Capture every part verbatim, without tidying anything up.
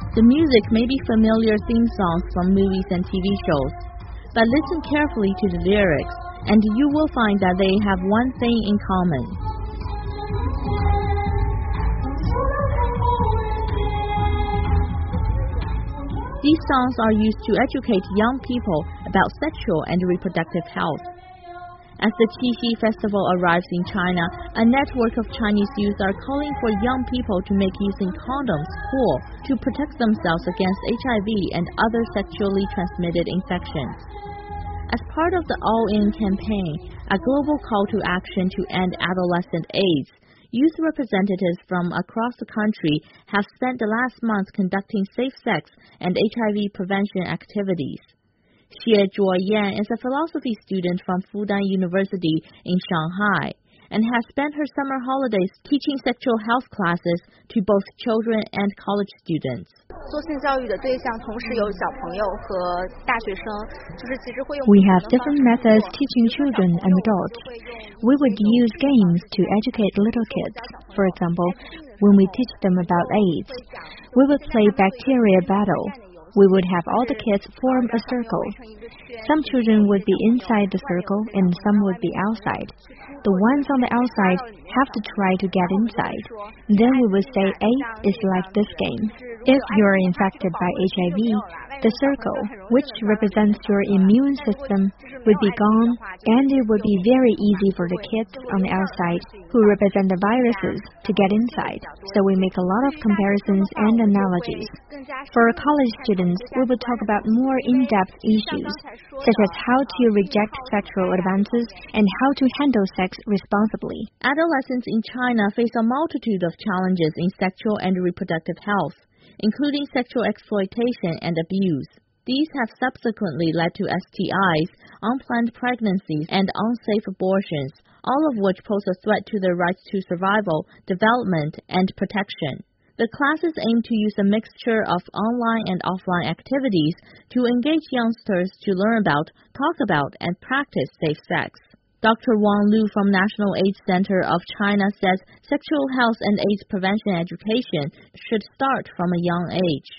The music may be familiar theme songs from movies and T V shows, but listen carefully to the lyrics, and you will find that they have one thing in common. These songs are used to educate young people about sexual and reproductive health. As the Qixi Festival arrives in China, a network of Chinese youth are calling for young people to make using condoms cool to protect themselves against H I V and other sexually transmitted infections. As part of the All In campaign, a global call to action to end adolescent AIDS, youth representatives from across the country have spent the last month conducting safe sex and H I V prevention activities. Xie Zhuoyan is a philosophy student from Fudan University in Shanghai and has spent her summer holidays teaching sexual health classes to both children and college students. We have different methods teaching children and adults. We would use games to educate little kids. For example, when we teach them about AIDS, we would play bacteria battle. We would have all the kids form a circle. Some children would be inside the circle and some would be outside. The ones on the outside have to try to get inside. Then we would say A is like this game. If you are infected by H I V, the circle, which represents your immune system, would be gone, and it would be very easy for the kids on the outside, who represent the viruses, to get inside. So we make a lot of comparisons and analogies. For college students, we would talk about more in-depth issues, such as how to reject sexual advances and how to handle sex responsibly. Adolescents in China face a multitude of challenges in sexual and reproductive health, including sexual exploitation and abuse. These have subsequently led to S T Is, unplanned pregnancies, and unsafe abortions, all of which pose a threat to their rights to survival, development, and protection. The classes aim to use a mixture of online and offline activities to engage youngsters to learn about, talk about, and practice safe sex. Doctor Wang Lu from National AIDS Center of China says sexual health and AIDS prevention education should start from a young age.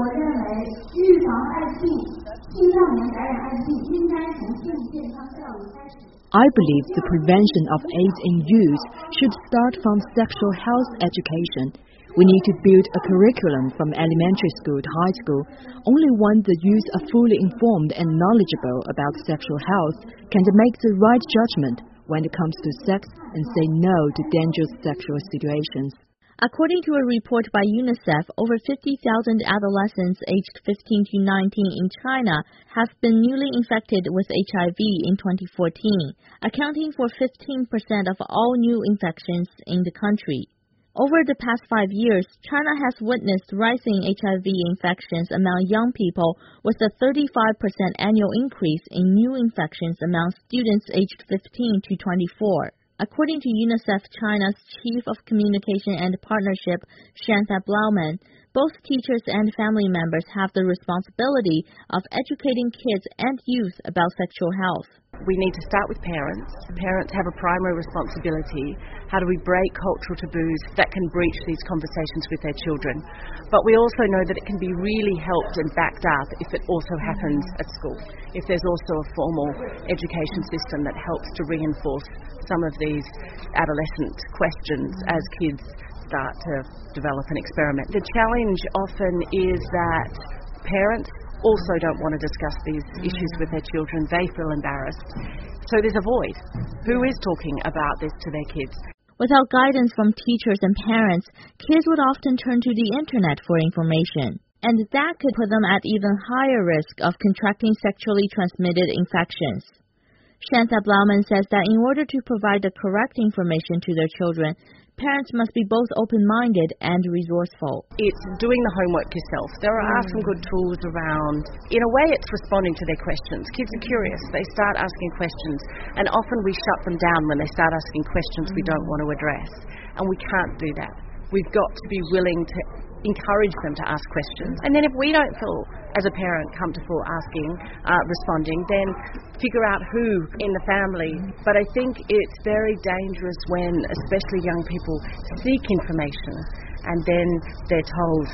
I believe the prevention of AIDS in youth should start from sexual health education. We need to build a curriculum from elementary school to high school. Only when the youth are fully informed and knowledgeable about sexual health can they make the right judgment when it comes to sex and say no to dangerous sexual situations. According to a report by UNICEF, over fifty thousand adolescents aged fifteen to nineteen in China have been newly infected with H I V in twenty fourteen, accounting for fifteen percent of all new infections in the country. Over the past five years, China has witnessed rising H I V infections among young people, with a thirty-five percent annual increase in new infections among students aged fifteen to twenty-four. According to UNICEF China's Chief of Communication and Partnership, Shantha Blauman, both teachers and family members have the responsibility of educating kids and youth about sexual health. We need to start with parents. Parents have a primary responsibility. How do we break cultural taboos that can breach these conversations with their children? But we also know that it can be really helped and backed up if it also happens at school. If there's also a formal education system that helps to reinforce some of these adolescent questions as kids start to develop and experiment. The challenge often is that parents also don't want to discuss these issues with their children. They feel embarrassed. So there's a void. Who is talking about this to their kids? Without guidance from teachers and parents, kids would often turn to the internet for information, and that could put them at even higher risk of contracting sexually transmitted infections. Shantha Blauman says that in order to provide the correct information to their children, parents must be both open-minded and resourceful. It's doing the homework yourself. There are some good tools around. In a way, it's responding to their questions. Kids are curious. They start asking questions, and often we shut them down when they start asking questions we don't want to address, and we can't do that. We've got to be willing to encourage them to ask questions. And then if we don't feel, as a parent, comfortable asking, uh, responding, then figure out who in the family. But I think it's very dangerous when, especially young people, seek information and then they're told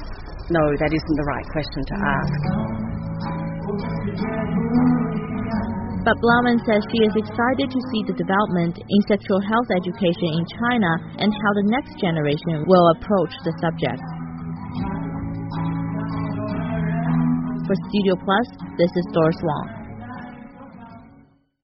no, that isn't the right question to ask. But Blauman says she is excited to see the development in sexual health education in China and how the next generation will approach the subject. For Studio Plus, this is Doris Wong.